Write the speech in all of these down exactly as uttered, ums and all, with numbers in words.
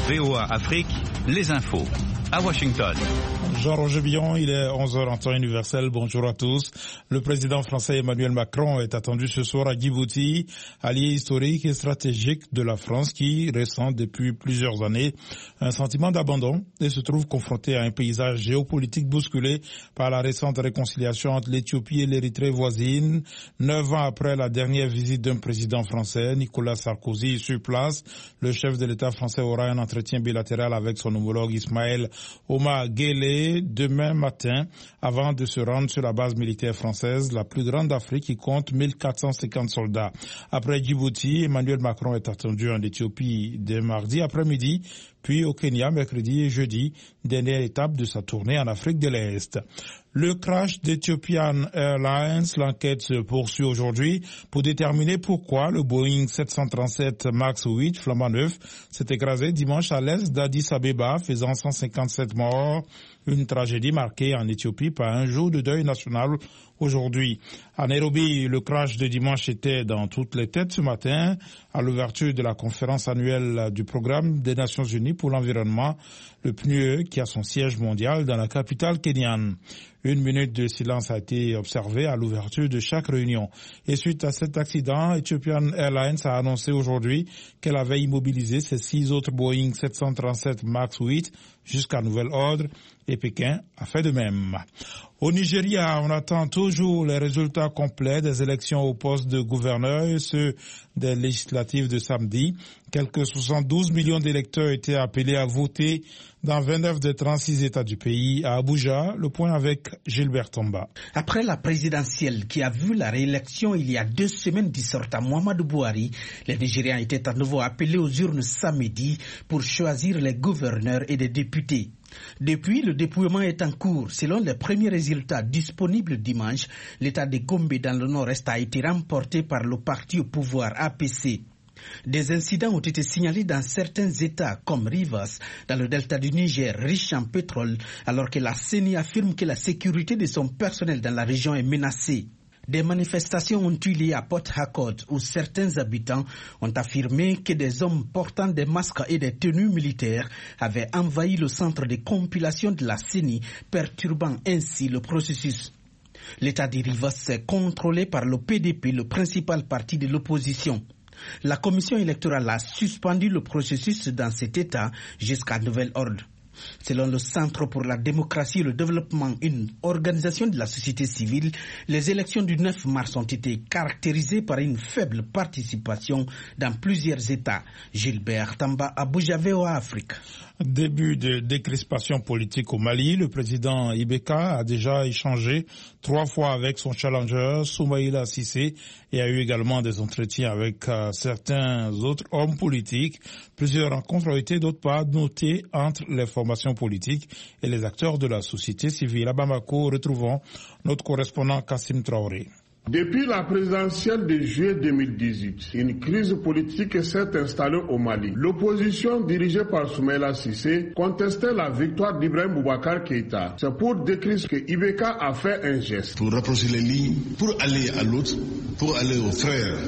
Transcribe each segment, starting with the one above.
V O A Afrique, les infos. À Washington. Jean-Roger Billon, il est onze heures en temps universel. Bonjour à tous. Le président français Emmanuel Macron est attendu ce soir à Djibouti, allié historique et stratégique de la France qui ressent depuis plusieurs années un sentiment d'abandon et se trouve confronté à un paysage géopolitique bousculé par la récente réconciliation entre l'Éthiopie et l'Érythrée voisine. Neuf ans après la dernière visite d'un président français, Nicolas Sarkozy, sur place, le chef de l'État français aura un entretien bilatéral avec son homologue Ismaël Omar Guelleh demain matin avant de se rendre sur la base militaire française, la plus grande d'Afrique qui compte mille quatre cent cinquante soldats. Après Djibouti, Emmanuel Macron est attendu en Éthiopie dès mardi après-midi, puis au Kenya mercredi et jeudi, dernière étape de sa tournée en Afrique de l'Est. Le crash d'Ethiopian Airlines, l'enquête se poursuit aujourd'hui pour déterminer pourquoi le Boeing sept cent trente-sept Max huit flambant neuf s'est écrasé dimanche à l'est d'Addis Abeba, faisant cent cinquante-sept morts. Une tragédie marquée en Éthiopie par un jour de deuil national aujourd'hui. À Nairobi, le crash de dimanche était dans toutes les têtes ce matin à l'ouverture de la conférence annuelle du programme des Nations Unies pour l'environnement, le P N U E, qui a son siège mondial dans la capitale kenyane. Une minute de silence a été observée à l'ouverture de chaque réunion. Et suite à cet accident, Ethiopian Airlines a annoncé aujourd'hui qu'elle avait immobilisé ses six autres Boeing sept cent trente-sept Max huit jusqu'à nouvel ordre, et Pékin a fait de même. Au Nigeria, on attend toujours les résultats complets des élections au poste de gouverneur et ceux des législatives de samedi. Quelques soixante-douze millions d'électeurs étaient appelés à voter dans vingt-neuf des trente-six États du pays. À Abuja, le point avec Gilbert Tomba. Après la présidentielle qui a vu la réélection il y a deux semaines du sortant Muhammadu Buhari, les Nigérians étaient à nouveau appelés aux urnes samedi pour choisir les gouverneurs et les députés. Depuis, le dépouillement est en cours. Selon les premiers résultats disponibles dimanche, l'État de Gombe dans le nord-est a été remporté par le parti au pouvoir A P C. Des incidents ont été signalés dans certains États comme Rivers, dans le delta du Niger, riche en pétrole, alors que la C E N I affirme que la sécurité de son personnel dans la région est menacée. Des manifestations ont eu lieu à Port Harcourt où certains habitants ont affirmé que des hommes portant des masques et des tenues militaires avaient envahi le centre de compilation de la C E N I, perturbant ainsi le processus. L'État de Rivers est contrôlé par le P D P, le principal parti de l'opposition. La commission électorale a suspendu le processus dans cet État jusqu'à nouvel ordre. Selon le Centre pour la démocratie et le développement, une organisation de la société civile, les élections du neuf mars ont été caractérisées par une faible participation dans plusieurs États. Gilbert Tamba, Abuja, V O A Afrique. Début de décrispation politique au Mali, le président Ibeka a déjà échangé trois fois avec son challenger Soumaïla Cissé et a eu également des entretiens avec euh, certains autres hommes politiques. Plusieurs rencontres ont été d'autre part notées entre les formations politiques et les acteurs de la société civile. À Bamako, retrouvons notre correspondant Kassim Traoré. Depuis la présidentielle de juillet deux mille dix-huit, une crise politique s'est installée au Mali. L'opposition dirigée par Soumaïla Cissé contestait la victoire d'Ibrahim Boubacar Keïta. C'est pour décrire que Ibeka a fait un geste. Pour rapprocher les lignes, pour aller à l'autre, pour aller au frère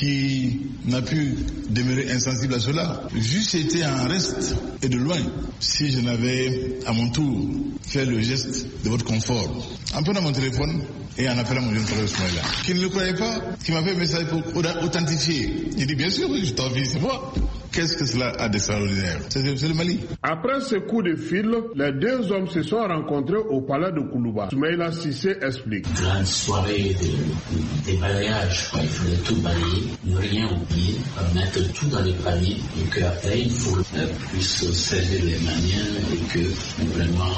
qui n'a pu demeurer insensible à cela. Juste été en reste et de loin, si je n'avais à mon tour fait le geste de votre confort, en prenant mon téléphone et en appelant mon jeune frère Soumaïla, qui ne le croyait pas, qui m'a fait un message pour authentifier. Il dit bien sûr, je t'envie, c'est moi. Qu'est-ce que cela a d'extraordinaire? C'est le Mali. Après ce coup de fil, les deux hommes se sont rencontrés au palais de Koulouba. Soumaïla Cissé explique. Grande soirée de débalayage, il fallait tout balayer, ne rien oublier, mettre tout dans les paniers et qu'après il faut puisse serrer les manières et que vraiment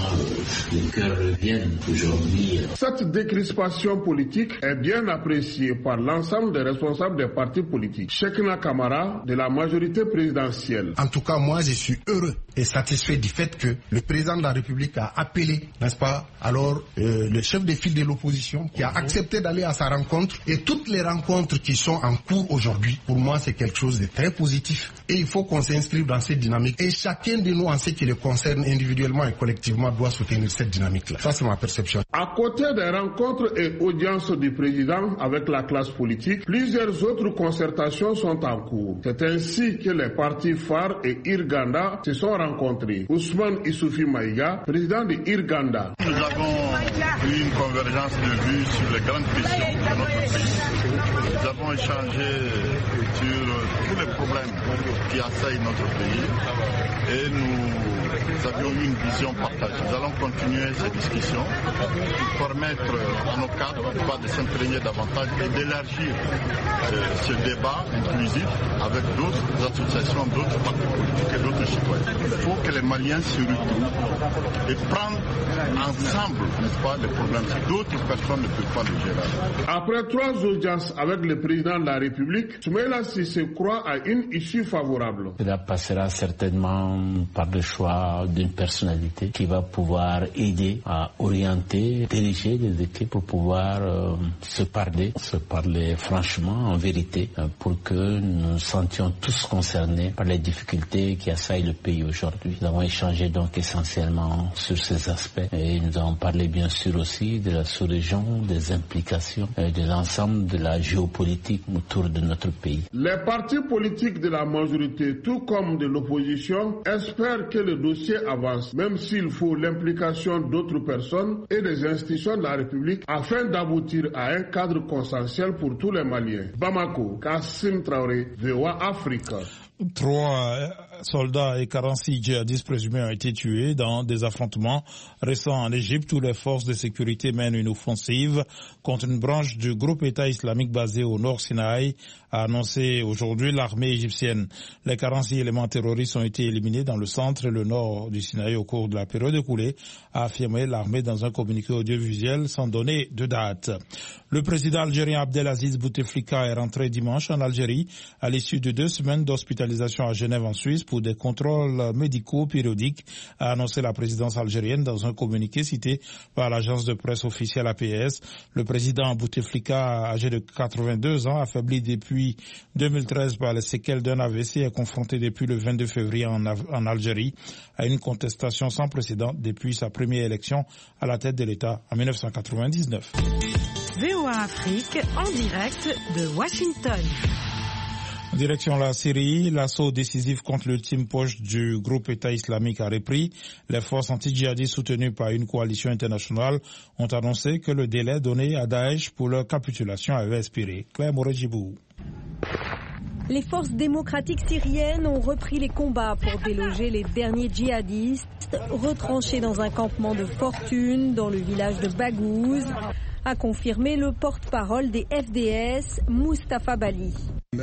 le cœur revienne aujourd'hui. Cette décrispation politique est bien appréciée par l'ensemble des responsables des partis politiques. Cheikhna Kamara, de la majorité présidentielle. En tout cas, moi, je suis heureux est satisfait du fait que le président de la République a appelé, n'est-ce pas, alors euh, le chef de file de l'opposition qui a accepté d'aller à sa rencontre, et toutes les rencontres qui sont en cours aujourd'hui, pour moi c'est quelque chose de très positif et il faut qu'on s'inscrive dans cette dynamique et chacun de nous en ce qui le concerne individuellement et collectivement doit soutenir cette dynamique-là. Ça c'est ma perception. À côté des rencontres et audiences du président avec la classe politique, plusieurs autres concertations sont en cours. C'est ainsi que les partis phares et Irganda se sont rencontrés. Ousmane Issoufi Maïga, président de Irganda. Nous avons eu une convergence de vues sur les grandes questions de notre pays. Nous avons échangé sur tous les problèmes qui assaillent notre pays et nous avions eu une vision partagée. Nous allons continuer ces discussions pour permettre à nos cadres de s'imprégner davantage et d'élargir euh, ce débat inclusif avec d'autres associations, d'autres partis politiques et d'autres citoyens. Il faut que les Maliens se retrouvent et prennent ensemble, n'est-ce pas, les problèmes. Si d'autres personnes ne peuvent pas le gérer. Après trois audiences avec le président de la République, Soumaïla Cissé croit à une issue favorable. Cela passera certainement par le choix d'une personnalité qui va pouvoir aider à orienter, diriger les équipes pour pouvoir euh, se parler, se parler franchement, en vérité, euh, pour que nous nous sentions tous concernés par les difficultés qui assaillent le pays aujourd'hui. Nous avons échangé donc essentiellement sur ces aspects et nous avons parlé bien sûr aussi de la sous-région, des implications euh, de l'ensemble de la géopolitique autour de notre pays. Les partis politiques de la majorité, tout comme de l'opposition, espèrent que le dossier avance, même s'il faut l'implication d'autres personnes et des institutions de la République afin d'aboutir à un cadre consensuel pour tous les Maliens. Bamako, Kassim Traoré, V O A Afrique. Trois soldats et quarante-six djihadistes présumés ont été tués dans des affrontements récents en Égypte où les forces de sécurité mènent une offensive contre une branche du groupe État islamique basé au nord Sinaï, a annoncé aujourd'hui l'armée égyptienne. Les quarante-six éléments terroristes ont été éliminés dans le centre et le nord du Sinaï au cours de la période écoulée, a affirmé l'armée dans un communiqué audiovisuel sans donner de date. Le président algérien Abdelaziz Bouteflika est rentré dimanche en Algérie à l'issue de deux semaines d'hospitalisation à Genève en Suisse pour des contrôles médicaux périodiques, a annoncé la présidence algérienne dans un communiqué cité par l'agence de presse officielle A P S. Le président Bouteflika, âgé de quatre-vingt-deux ans, affaibli depuis deux mille treize par les séquelles d'un A V C, est confronté depuis le vingt-deux février en, en Algérie à une contestation sans précédent depuis sa première élection à la tête de l'État en mille neuf cent quatre-vingt-dix-neuf. V O A Afrique en direct de Washington. Direction la Syrie, l'assaut décisif contre l'ultime poche du groupe État islamique a repris. Les forces anti-djihadistes soutenues par une coalition internationale ont annoncé que le délai donné à Daesh pour leur capitulation avait expiré. Claire Morejibou. Les forces démocratiques syriennes ont repris les combats pour déloger les derniers djihadistes retranchés dans un campement de fortune dans le village de Baghouz, a confirmé le porte-parole des F D S, Mustafa Bali.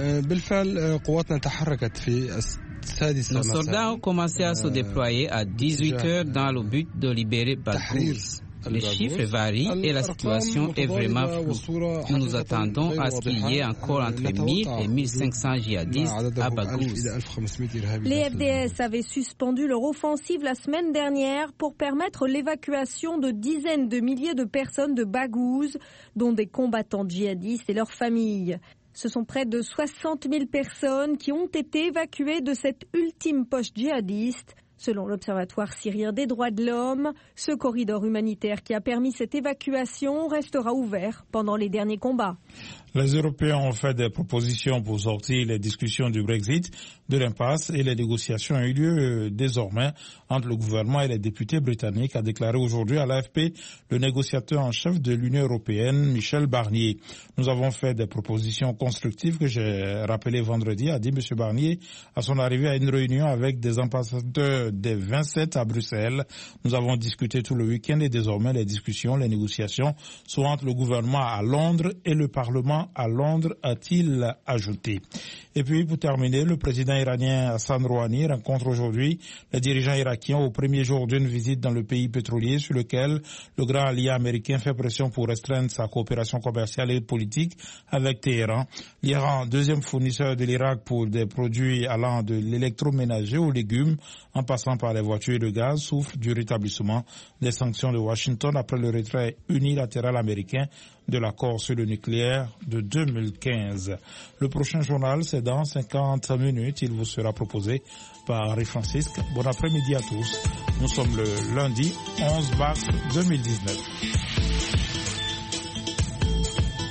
Nos soldats ont commencé à se déployer à dix-huit heures dans le but de libérer Baghouz. Les chiffres varient et la situation est vraiment floue. Nous nous attendons à ce qu'il y ait encore entre mille et mille cinq cents djihadistes à Baghouz. Les F D S avaient suspendu leur offensive la semaine dernière pour permettre l'évacuation de dizaines de milliers de personnes de Baghouz, dont des combattants djihadistes et leurs familles. Ce sont près de soixante mille personnes qui ont été évacuées de cette ultime poche djihadiste. Selon l'Observatoire syrien des droits de l'homme, ce corridor humanitaire qui a permis cette évacuation restera ouvert pendant les derniers combats. Les Européens ont fait des propositions pour sortir les discussions du Brexit de l'impasse et les négociations ont eu lieu désormais entre le gouvernement et les députés britanniques, a déclaré aujourd'hui à l'A F P le négociateur en chef de l'Union européenne, Michel Barnier. Nous avons fait des propositions constructives que j'ai rappelées vendredi, a dit M. Barnier à son arrivée à une réunion avec des ambassadeurs des vingt-sept à Bruxelles. Nous avons discuté tout le week-end et désormais les discussions, les négociations sont entre le gouvernement à Londres et le Parlement à Londres, a-t-il ajouté. Et puis, pour terminer, le président iranien Hassan Rouhani rencontre aujourd'hui les dirigeants irakiens au premier jour d'une visite dans le pays pétrolier sur lequel le grand allié américain fait pression pour restreindre sa coopération commerciale et politique avec Téhéran. L'Iran, deuxième fournisseur de l'Irak pour des produits allant de l'électroménager aux légumes, en passant passant par les voitures de gaz, souffrent du rétablissement des sanctions de Washington après le retrait unilatéral américain de l'accord sur le nucléaire de deux mille quinze. Le prochain journal, c'est dans cinquante minutes. Il vous sera proposé par Henri Francisque. Bon après-midi à tous. Nous sommes le lundi onze mars deux mille dix-neuf.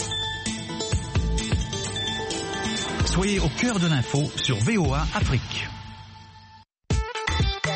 Soyez au cœur de l'info sur V O A Afrique.